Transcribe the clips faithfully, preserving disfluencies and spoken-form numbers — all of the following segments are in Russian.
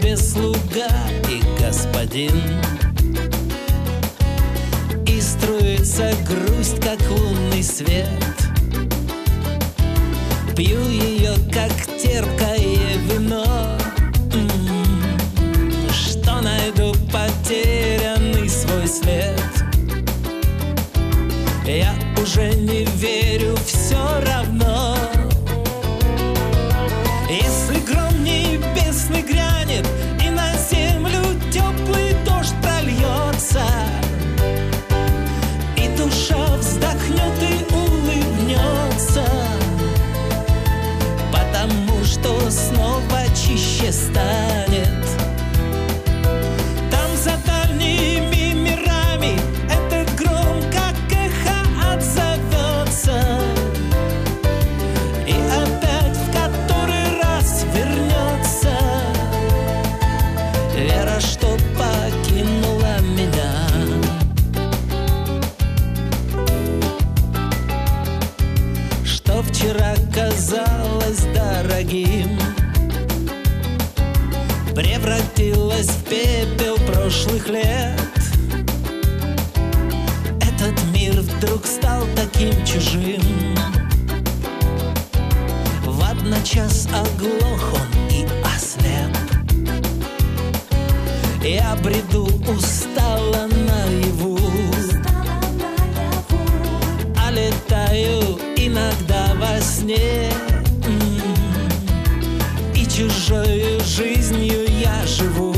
тебе слуга и господин. И струится грусть, как лунный свет. Пью ее, как терпкое вино. М-м-м, что найду потерянный свой след. Я уже не верю, все равно. Если гром небесный грянет и на землю теплый дождь прольется, и душа вздохнет и улыбнется, потому что снова чище станет. Там за дальними мирами этот гром как эхо отзовется, и опять в который раз вернется вера, что покинула меня. Что вчера казалось дорогим, превратилась в пепел прошлых лет. Этот мир вдруг стал таким чужим. В одночас оглох он и ослеп. Я бреду устало наяву, а летаю иногда во сне. И чужою жизнью я живу,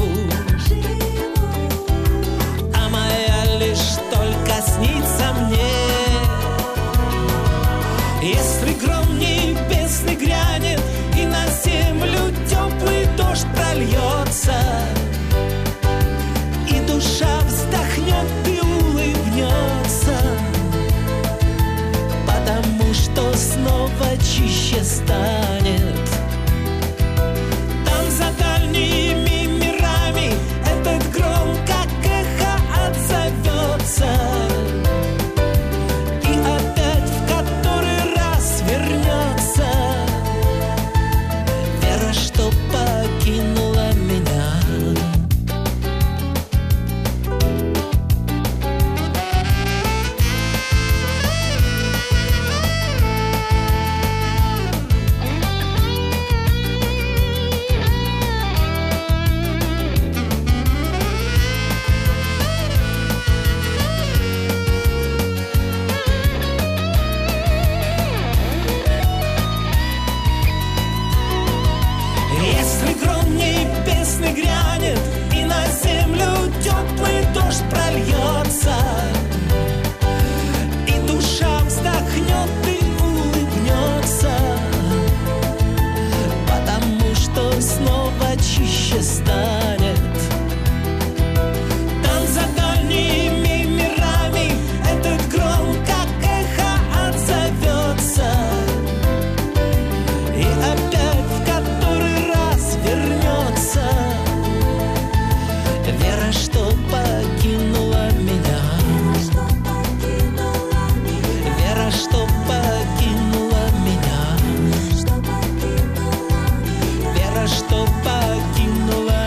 а моя лишь только снится мне. Если гром небесный грянет и на землю теплый дождь прольется, и душа вздохнет и улыбнется, потому что снова чище станет. Там за дальними мирами этот гром как эхо отзовется, и опять в который раз вернется вера, что покинула меня. Если гром небесный грянет и на землю теплый дождь прольется, и душа вздохнет и улыбнется, потому что снова чище станет. Там за дальними мирами этот гром как эхо отзовется, и опять в который раз вернется вера, что покинула меня. Вера, что покинула меня. Вера, что покинула